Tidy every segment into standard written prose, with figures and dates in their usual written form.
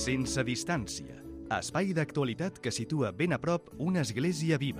Sense distància. Espai d'actualitat que situa ben a prop una església viva.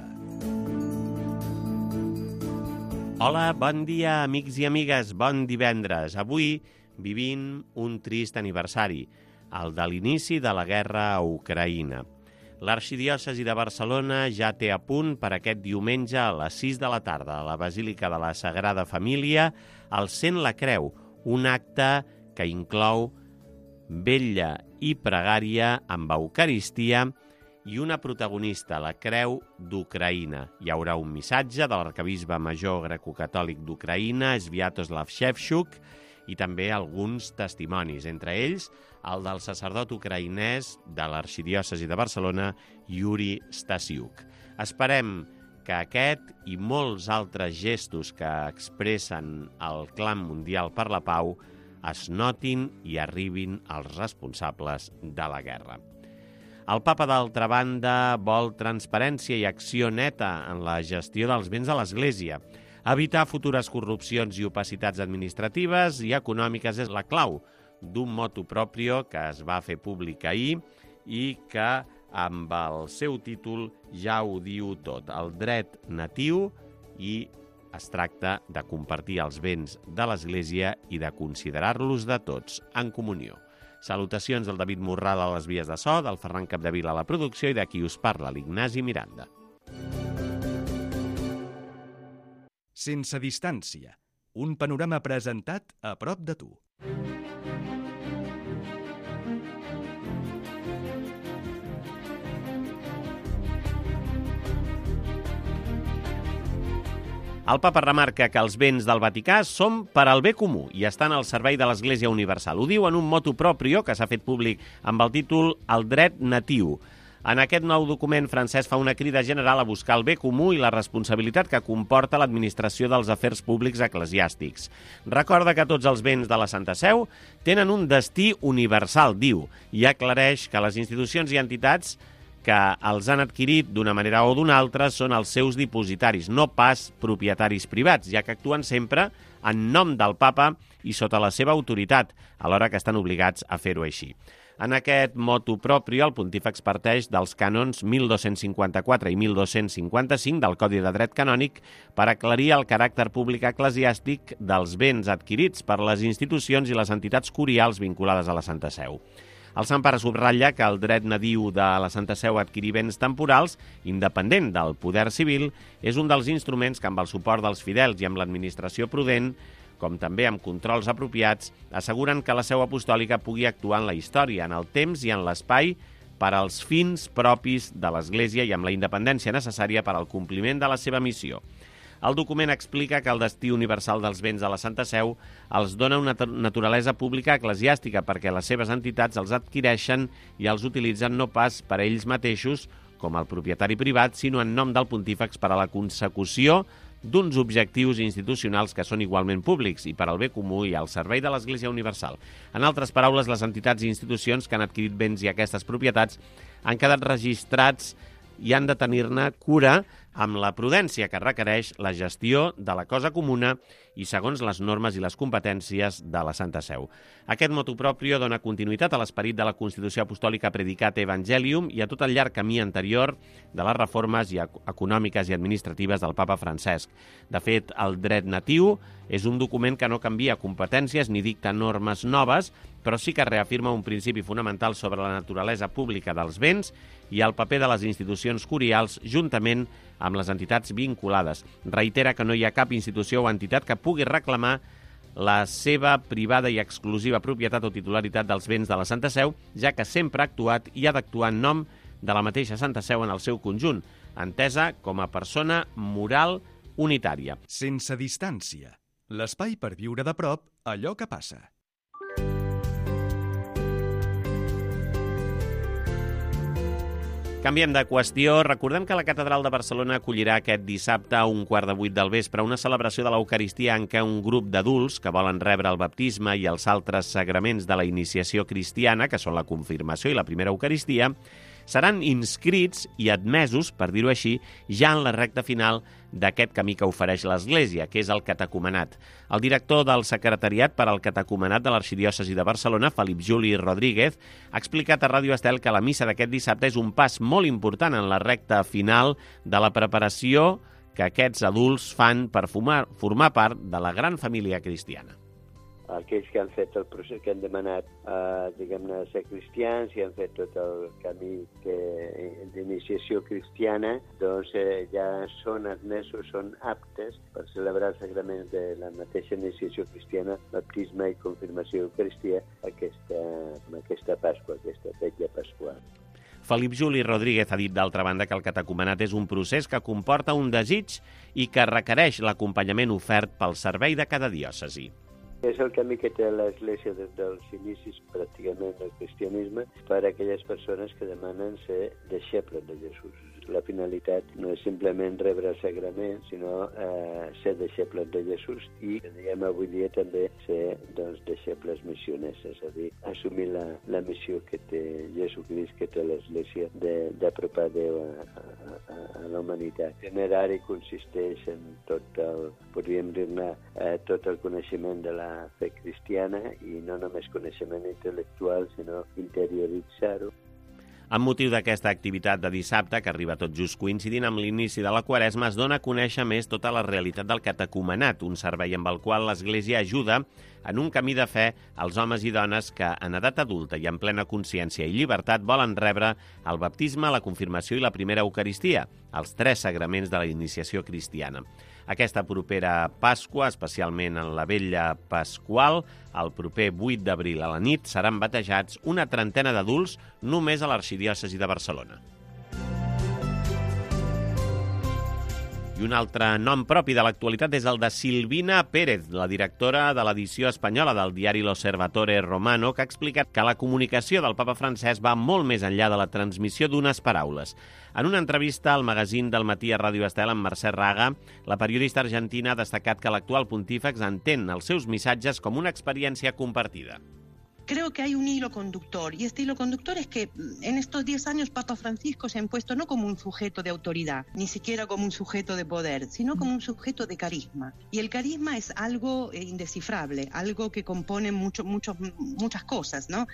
Hola, bon dia, amics i amigues, bon divendres. Avui vivim un trist aniversari, el de l'inici de la guerra a Ucraïna. L'arxidiòcesi de Barcelona ja té a punt per aquest diumenge a les 6 de la tarda a la Basílica de la Sagrada Família el Cent la Creu, un acte que inclou vetlla i pregària amb Eucaristia i una protagonista, la Creu d'Ucraïna. Hi haurà un missatge de l'arquebisbe major grecocatòlic d'Ucraïna, Sviatoslav Shevchuk, i també alguns testimonis, entre ells el del sacerdot ucraïnès de l'arxidiòcesi de Barcelona, Yuri Stasiuk. Esperem que aquest i molts altres gestos que expressen el clam mundial per la pau es notin i arribin als responsables de la guerra. El papa, d'altra banda, vol transparència i acció neta en la gestió dels béns de l'Església. Evitar futures corrupcions i opacitats administratives i econòmiques és la clau d'un motu proprio que es va fer públic ahir i que amb el seu títol ja ho diu tot. El dret natiu, i es tracta de compartir els béns de l'Església i de considerar-los de tots en comunió. Salutacions del David Morral a les vies de so, del Ferran Capdevila a la producció i de qui us parla, l'Ignasi Miranda. Sense distància. Un panorama presentat a prop de tu. El papa remarca que els béns del Vaticà són per al bé comú i estan al servei de l'Església Universal. Ho diu en un motu proprio que s'ha fet públic amb el títol El dret natiu. En aquest nou document, Francesc fa una crida general a buscar el bé comú i la responsabilitat que comporta l'administració dels afers públics eclesiàstics. Recorda que tots els béns de la Santa Seu tenen un destí universal, diu, i aclareix que les institucions i entitats que els han adquirit d'una manera o d'una altra són els seus dipositaris, no pas propietaris privats, ja que actuen sempre en nom del papa i sota la seva autoritat, alhora que estan obligats a fer-ho així. En aquest motu proprio, el pontífex parteix dels cànons 1254 i 1255 del Codi de Dret Canònic per aclarir el caràcter públic eclesiàstic dels béns adquirits per les institucions i les entitats curials vinculades a la Santa Seu. El Sant Pare subratlla que el dret nadiu de la Santa Seu a adquirir béns temporals, independent del poder civil, és un dels instruments que amb el suport dels fidels i amb l'administració prudent, com també amb controls apropiats, asseguren que la Seu Apostòlica pugui actuar en la història, en el temps i en l'espai per als fins propis de l'Església i amb la independència necessària per al compliment de la seva missió. El document explica que el destí universal dels béns de la Santa Seu els dona una naturalesa pública eclesiàstica perquè les seves entitats els adquireixen i els utilitzen no pas per a ells mateixos com el propietari privat, sinó en nom del pontífex per a la consecució d'uns objectius institucionals que són igualment públics i per al bé comú i al servei de l'Església Universal. En altres paraules, les entitats i institucions que han adquirit béns i aquestes propietats han quedat registrats i han de tenir-ne cura amb la prudència que requereix la gestió de la cosa comuna i segons les normes i les competències de la Santa Seu. Aquest motu proprio dona continuïtat a l'esperit de la Constitució Apostòlica Predicate Evangelium i a tot el llarg camí anterior de les reformes econòmiques i administratives del papa Francesc. De fet, el dret natiu és un document que no canvia competències ni dicta normes noves, però sí que reafirma un principi fonamental sobre la naturalesa pública dels béns i el paper de les institucions curials juntament amb les entitats vinculades. Reitera que no hi ha cap institució o entitat que pugui reclamar la seva privada i exclusiva propietat o titularitat dels béns de la Santa Seu, ja que sempre ha actuat i ha d'actuar en nom de la mateixa Santa Seu en el seu conjunt, entesa com a persona moral unitària. Sense distància. L'espai per viure de prop allò que passa. Canviem de qüestió. Recordem que la Catedral de Barcelona acollirà aquest dissabte a 7:15 del vespre una celebració de l'Eucaristia en què un grup d'adults que volen rebre el baptisme i els altres sagraments de la iniciació cristiana, que són la confirmació i la primera Eucaristia, seran inscrits i admesos, per dir-ho així, ja en la recta final d'aquest camí que ofereix l'Església, que és el catecumenat. El director del Secretariat per al Catecumenat de l'Arxidiòcesi de Barcelona, Felip Juli Rodríguez, ha explicat a Ràdio Estel que la missa d'aquest dissabte és un pas molt important en la recta final de la preparació que aquests adults fan per formar part de la gran família cristiana. Aquells que han fet el procés, que han demanat, diguem-ne, ser cristians i han fet tot el camí d'iniciació cristiana, doncs ja són admesos, són aptes per celebrar els sagraments de la mateixa iniciació cristiana, baptisme i confirmació eucaristia, aquesta Pasqua, aquesta vetlla pasqual. Felip Juli Rodríguez ha dit, d'altra banda, que el catecumenat és un procés que comporta un desig i que requereix l'acompanyament ofert pel servei de cada diòcesi. És el camí que té l'Església des dels inicis pràcticament del cristianisme per a aquelles persones que demanen ser deixebles de Jesús. La finalitat no és simplement rebre el sagrament, sinó ser deixebles de Jesús i, diguem, avui dia també ser deixebles missioners, és a dir, assumir la missió que té Jesucrist, que té l'Església, d'apropar Déu a la humanitat. Itinerari consisteix en podríem dir-ne, tot el coneixement de la fe cristiana i no només coneixement intel·lectual, sinó interioritzar-ho. Amb motiu d'aquesta activitat de dissabte, que arriba tot just coincidint amb l'inici de la Quaresma, es dona a conèixer més tota la realitat del catecumenat, un servei amb el qual l'Església ajuda en un camí de fe als homes i dones que, en edat adulta i en plena consciència i llibertat, volen rebre el baptisme, la confirmació i la primera Eucaristia, els 3 sagraments de la iniciació cristiana. Aquesta propera Pasqua, especialment en la Vetlla Pasqual, el proper 8 d'abril a la nit, seran batejats una trentena d'adults només a l'Arxidiòcesi de Barcelona. I un altre nom propi de l'actualitat és el de Silvina Pérez, la directora de l'edició espanyola del diari L'Osservatore Romano, que ha explicat que la comunicació del papa Francesc va molt més enllà de la transmissió d'unes paraules. En una entrevista al magazín del matí a Ràdio Estel amb Mercè Raga, la periodista argentina ha destacat que l'actual pontífex entén els seus missatges com una experiència compartida. Creo que hay un hilo conductor, y este hilo conductor es que en estos 10 años Papa Francisco se ha impuesto no como un sujeto de autoridad, ni siquiera como un sujeto de poder, sino como un sujeto de carisma. Y el carisma es algo indescifrable, algo que compone muchas cosas, ¿no?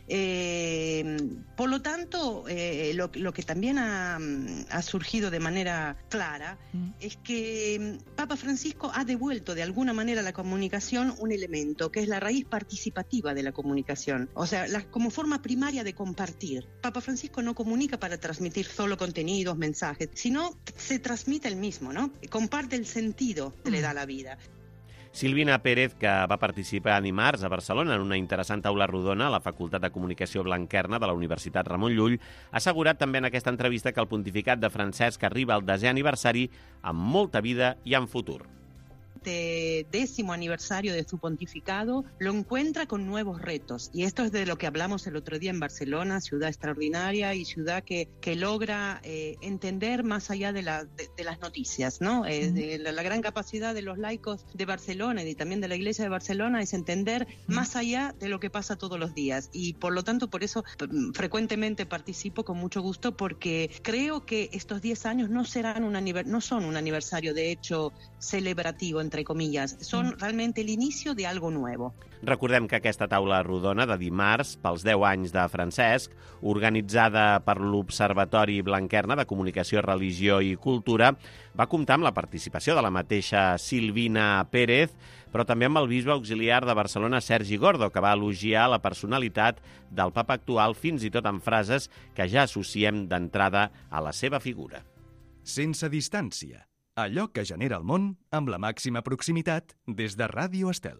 Por lo tanto, lo que también ha surgido de manera clara es que Papa Francisco ha devuelto de alguna manera a la comunicación un elemento, que es la raíz participativa de la comunicación. O sea, como forma primaria de compartir. Papa Francisco no comunica para transmitir solo contenidos, mensajes, sino se transmite el mismo, ¿no? Comparte el sentido que le da la vida. Silvina Pérez, que va participar dimarts a Barcelona en una interessant taula rodona a la Facultat de Comunicació Blanquerna de la Universitat Ramon Llull, ha assegurat també en aquesta entrevista que el pontificat de Francesc arriba al 10è aniversari amb molta vida i amb futur. Este 10º aniversario de su pontificado lo encuentra con nuevos retos, y esto es de lo que hablamos el otro día en Barcelona, ciudad extraordinaria y ciudad que logra entender más allá de las noticias, ¿no? La gran capacidad de los laicos de Barcelona y también de la Iglesia de Barcelona es entender más allá de lo que pasa todos los días, y por lo tanto por eso frecuentemente participo con mucho gusto, porque creo que estos 10 años no son un aniversario de hecho celebrativo, entre comillas, són realment l'inici d'algo nuevo. Recordem que aquesta taula rodona de dimarts, pels 10 anys de Francesc, organitzada per l'Observatori Blanquerna de Comunicació, Religió i Cultura, va comptar amb la participació de la mateixa Silvina Pérez, però també amb el bisbe auxiliar de Barcelona, Sergi Gordo, que va elogiar la personalitat del papa actual, fins i tot amb frases que ja associem d'entrada a la seva figura. Sense distància. Allò que genera el món amb la màxima proximitat des de Ràdio Estel.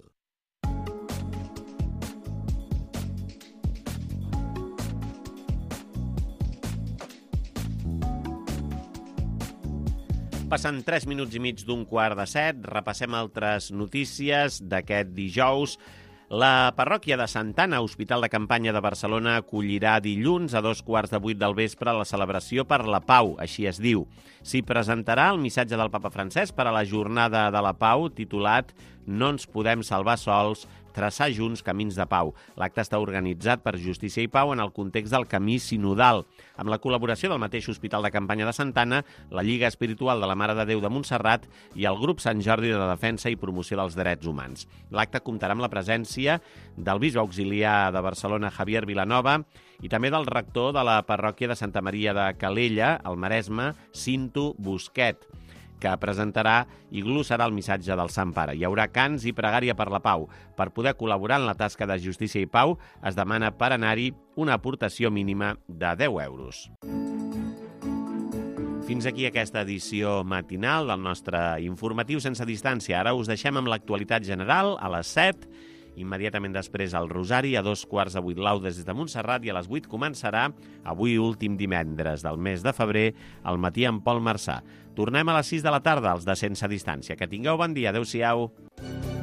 Passant 3 minuts i mig d'un 6:15, repassem altres notícies d'aquest dijous. La parròquia de Santa Anna, Hospital de Campanya de Barcelona, acollirà dilluns a 7:15 del vespre la celebració per la pau, així es diu. S'hi presentarà el missatge del papa Francesc per a la Jornada de la Pau, titulat «No ens podem salvar sols, traçar junts camins de pau. L'acte està organitzat per Justícia i Pau en el context del Camí Sinodal, amb la col·laboració del mateix Hospital de Campanya de Santa Anna, la Lliga Espiritual de la Mare de Déu de Montserrat i el Grup Sant Jordi de Defensa i Promoció dels Drets Humans. L'acte comptarà amb la presència del bisbe auxiliar de Barcelona, Javier Vilanova, i també del rector de la parròquia de Santa Maria de Calella, al Maresme, Cinto Busquet, que presentarà i glossarà el missatge del Sant Pare. Hi haurà cants i pregària per la pau. Per poder col·laborar en la tasca de Justícia i Pau, es demana per anar-hi una aportació mínima de 10 euros. Fins aquí aquesta edició matinal del nostre informatiu sense distància. Ara us deixem amb l'actualitat general a les 7. Immediatament després el Rosari, a 7:45 laudes des de Montserrat, i a les 8 començarà, avui últim divendres del mes de febrer, al matí amb Pol Marçà. Tornem a les 6 de la tarda, els de Sense Distància. Que tingueu bon dia. Adéu-siau.